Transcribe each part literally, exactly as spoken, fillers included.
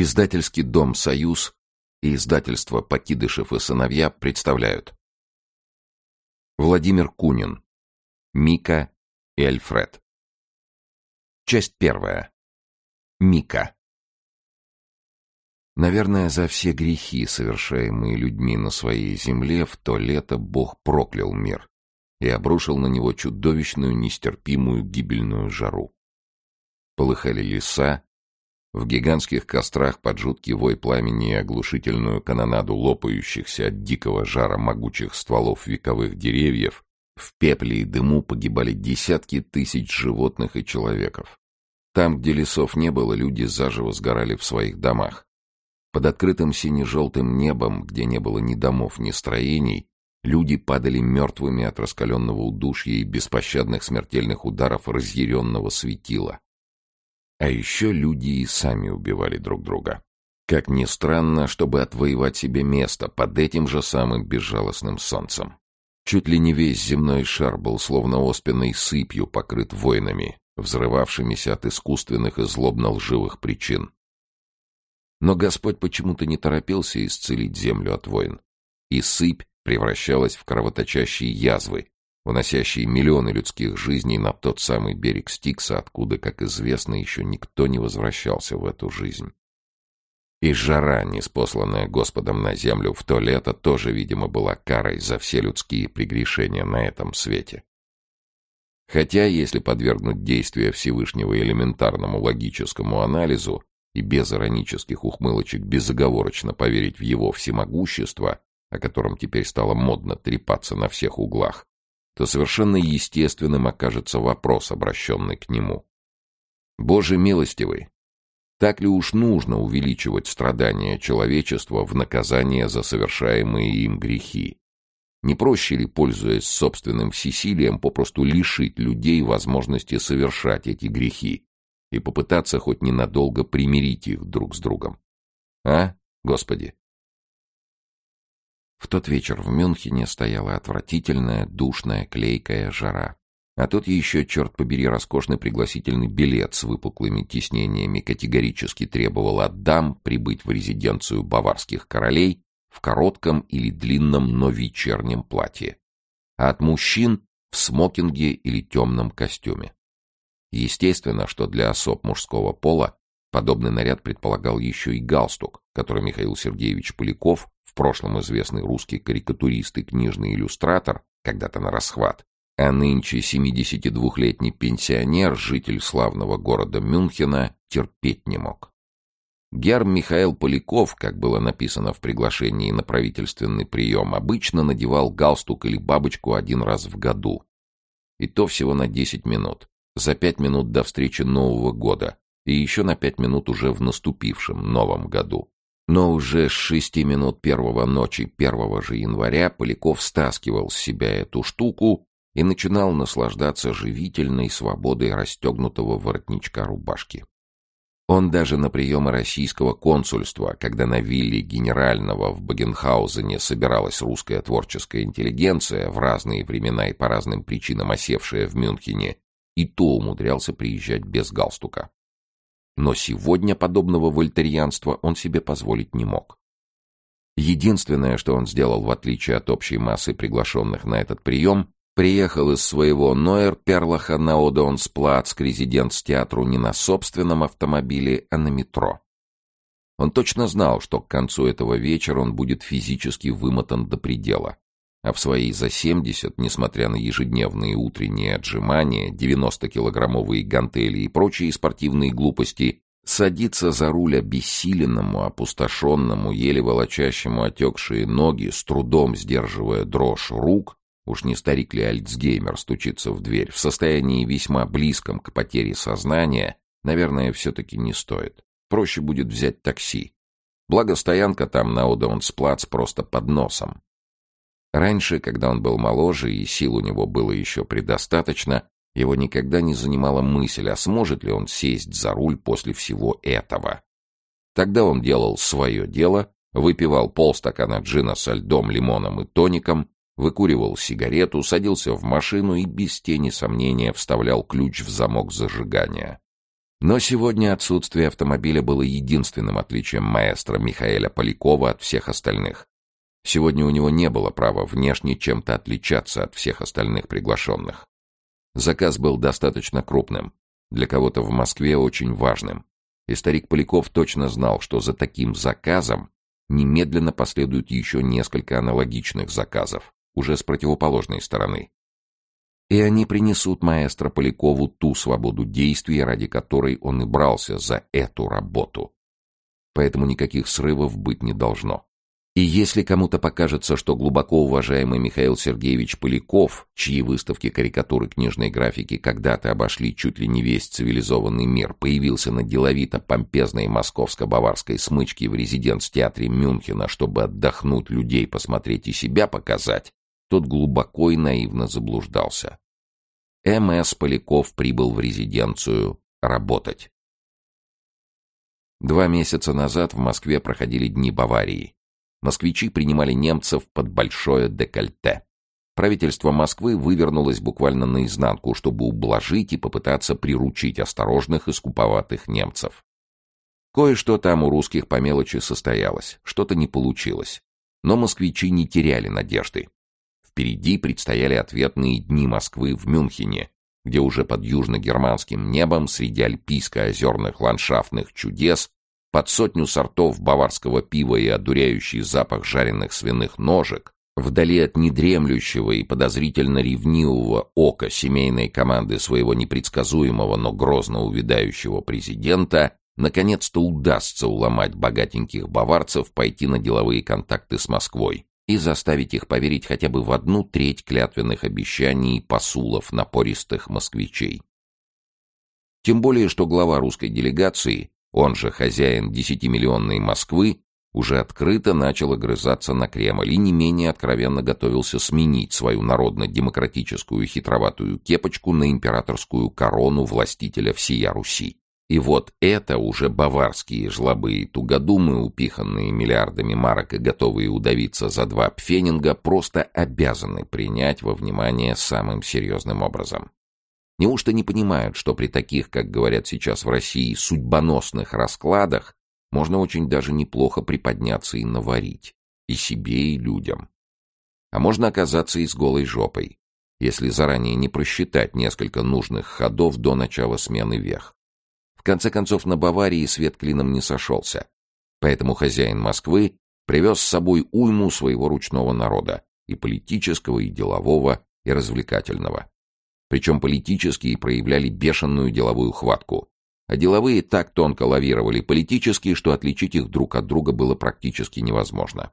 Издательский дом «Союз» и издательство «Покидышев и сыновья» представляют. Владимир Кунин. Мика и Альфред. Часть первая. Мика. Наверное, за все грехи, совершаемые людьми на своей земле, в то лето Бог проклял мир и обрушил на него чудовищную, нестерпимую, гибельную жару. Полыхали леса, в гигантских кострах под жуткий вой пламени и оглушительную канонаду лопающихся от дикого жара могучих стволов вековых деревьев в пепле и дыму погибали десятки тысяч животных и человеков. Там, где лесов не было, люди заживо сгорали в своих домах. Под открытым сине-желтым небом, где не было ни домов, ни строений, люди падали мертвыми от раскаленного удушья и беспощадных смертельных ударов разъяренного светила. А еще люди и сами убивали друг друга. Как ни странно, чтобы отвоевать себе место под этим же самым безжалостным солнцем. Чуть ли не весь земной шар был словно оспенной сыпью покрыт войнами, взрывавшимися от искусственных и злобно-лживых причин. Но Господь почему-то не торопился исцелить землю от войн, и сыпь превращалась в кровоточащие язвы, уносящие миллионы людских жизней на тот самый берег Стикса, откуда, как известно, еще никто не возвращался в эту жизнь. И жара, ниспосланная Господом на землю в то лето, тоже, видимо, была карой за все людские прегрешения на этом свете. Хотя, если подвергнуть действия Всевышнего элементарному логическому анализу и без иронических ухмылочек безоговорочно поверить в его всемогущество, о котором теперь стало модно трепаться на всех углах, то совершенно естественным окажется вопрос, обращенный к нему. Боже милостивый, так ли уж нужно увеличивать страдания человечества в наказание за совершаемые им грехи? Не проще ли, пользуясь собственным всесилием, попросту лишить людей возможности совершать эти грехи и попытаться хоть ненадолго примирить их друг с другом? А, Господи? В тот вечер в Мюнхене стояла отвратительная, душная, клейкая жара. А тут еще, черт побери, роскошный пригласительный билет с выпуклыми тиснениями категорически требовал от дам прибыть в резиденцию баварских королей в коротком или длинном, но вечернем платье, а от мужчин в смокинге или темном костюме. Естественно, что для особ мужского пола подобный наряд предполагал еще и галстук, который Михаил Сергеевич Поляков, в прошлом известный русский карикатурист и книжный иллюстратор, когда-то на расхват, а нынче семидесятидвухлетний пенсионер, житель славного города Мюнхена, терпеть не мог. Герр Михаил Поляков, как было написано в приглашении на правительственный прием, обычно надевал галстук или бабочку один раз в году. И то всего на десять минут, за пять минут до встречи Нового года, и еще на пять минут уже в наступившем Новом году. Но уже с шести минут первого ночи первого же января Поляков стаскивал с себя эту штуку и начинал наслаждаться живительной свободой расстегнутого воротничка рубашки. Он даже на приемы российского консульства, когда на вилле генерального в Богенхаузене собиралась русская творческая интеллигенция, в разные времена и по разным причинам осевшая в Мюнхене, и то умудрялся приезжать без галстука. Но сегодня подобного вольтерьянства он себе позволить не мог. Единственное, что он сделал, в отличие от общей массы приглашенных на этот прием, приехал из своего Нойер-Перлаха на Одеонсплац к резиденц-театру не на собственном автомобиле, а на метро. Он точно знал, что к концу этого вечера он будет физически вымотан до предела, а в свои за семьдесят, несмотря на ежедневные утренние отжимания, девяностокилограммовые гантели и прочие спортивные глупости, садиться за руль обессиленному, опустошенному, еле волочащему отекшие ноги, с трудом сдерживая дрожь рук, уж не старик ли Альцгеймер стучится в дверь, в состоянии весьма близком к потере сознания, наверное, все-таки не стоит. Проще будет взять такси. Благо стоянка там на Одеонсплац просто под носом. Раньше, когда он был моложе и сил у него было еще предостаточно, его никогда не занимала мысль, а сможет ли он сесть за руль после всего этого. Тогда он делал свое дело, выпивал полстакана джина со льдом, лимоном и тоником, выкуривал сигарету, садился в машину и без тени сомнения вставлял ключ в замок зажигания. Но сегодня отсутствие автомобиля было единственным отличием маэстро Михаэля Полякова от всех остальных. Сегодня у него не было права внешне чем-то отличаться от всех остальных приглашенных. Заказ был достаточно крупным, для кого-то в Москве очень важным. И старик Поляков точно знал, что за таким заказом немедленно последует еще несколько аналогичных заказов, уже с противоположной стороны. И они принесут маэстро Полякову ту свободу действий, ради которой он и брался за эту работу. Поэтому никаких срывов быть не должно. И если кому-то покажется, что глубоко уважаемый Михаил Сергеевич Поляков, чьи выставки карикатуры книжной графики когда-то обошли чуть ли не весь цивилизованный мир, появился на деловито-помпезной московско-баварской смычке в резиденц-театре Мюнхена, чтобы отдохнуть, людей посмотреть и себя показать, тот глубоко и наивно заблуждался. Эм эс Поляков прибыл в резиденцию работать. Два месяца назад в Москве проходили Дни Баварии. Москвичи принимали немцев под большое декольте. Правительство Москвы вывернулось буквально наизнанку, чтобы ублажить и попытаться приручить осторожных и скуповатых немцев. Кое-что там у русских по мелочи состоялось, что-то не получилось. Но москвичи не теряли надежды. Впереди предстояли ответные дни Москвы в Мюнхене, где уже под южно-германским небом среди альпийско-озерных ландшафтных чудес под сотню сортов баварского пива и одуряющий запах жареных свиных ножек, вдали от недремлющего и подозрительно ревнивого ока семейной команды своего непредсказуемого, но грозно увядающего президента, наконец-то удастся уломать богатеньких баварцев пойти на деловые контакты с Москвой и заставить их поверить хотя бы в одну треть клятвенных обещаний и посулов напористых москвичей. Тем более, что глава русской делегации, он же хозяин десятимиллионной Москвы, уже открыто начал огрызаться на Кремль и не менее откровенно готовился сменить свою народно-демократическую хитроватую кепочку на императорскую корону властителя всея Руси. И вот это уже баварские жлобы и тугодумы, упиханные миллиардами марок и готовые удавиться за два пфенинга, просто обязаны принять во внимание самым серьезным образом. Неужто не понимают, что при таких, как говорят сейчас в России, судьбоносных раскладах можно очень даже неплохо приподняться и наварить, и себе, и людям. А можно оказаться и с голой жопой, если заранее не просчитать несколько нужных ходов до начала смены вех. В конце концов, на Баварии свет клином не сошелся, поэтому хозяин Москвы привез с собой уйму своего ручного народа, и политического, и делового, и развлекательного. Причем политические проявляли бешеную деловую хватку, а деловые так тонко лавировали политически, что отличить их друг от друга было практически невозможно.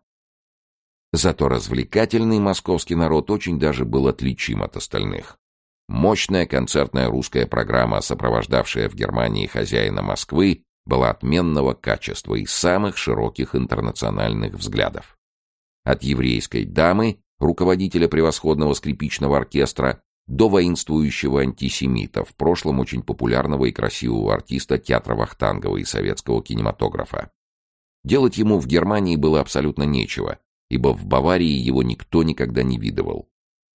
Зато развлекательный московский народ очень даже был отличим от остальных. Мощная концертная русская программа, сопровождавшая в Германии хозяина Москвы, была отменного качества и самых широких интернациональных взглядов. От еврейской дамы, руководителя превосходного скрипичного оркестра, до воинствующего антисемита, в прошлом очень популярного и красивого артиста театра Вахтангова и советского кинематографа. Делать ему в Германии было абсолютно нечего, ибо в Баварии его никто никогда не видывал.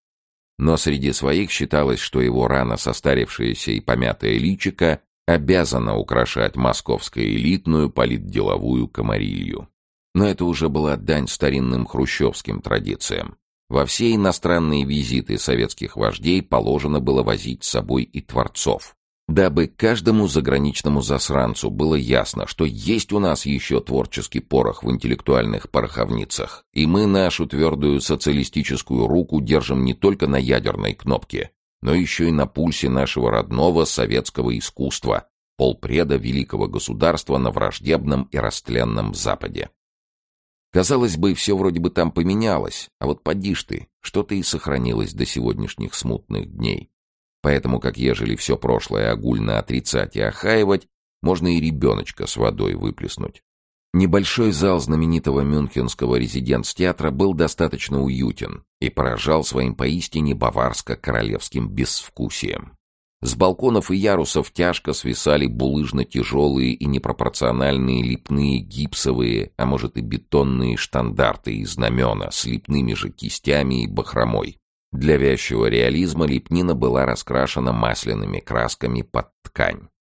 Но среди своих считалось, что его рано состарившееся и помятое личико обязано украшать московско-элитную политделовую камарилью. Но это уже была дань старинным хрущевским традициям. Во все иностранные визиты советских вождей положено было возить с собой и творцов, дабы каждому заграничному засранцу было ясно, что есть у нас еще творческий порох в интеллектуальных пороховницах, и мы нашу твердую социалистическую руку держим не только на ядерной кнопке, но еще и на пульсе нашего родного советского искусства, полпреда великого государства на враждебном и растленном Западе. Казалось бы, все вроде бы там поменялось, а вот поди ж ты, что-то и сохранилось до сегодняшних смутных дней. Поэтому, как ежели все прошлое огульно отрицать и охаивать, можно и ребеночка с водой выплеснуть. Небольшой зал знаменитого мюнхенского резиденц-театра был достаточно уютен и поражал своим поистине баварско-королевским безвкусием. С балконов и ярусов тяжко свисали булыжно-тяжелые и непропорциональные лепные гипсовые, а может и бетонные штандарты и знамена с лепными же кистями и бахромой. Для вязчего реализма лепнина была раскрашена масляными красками под ткань.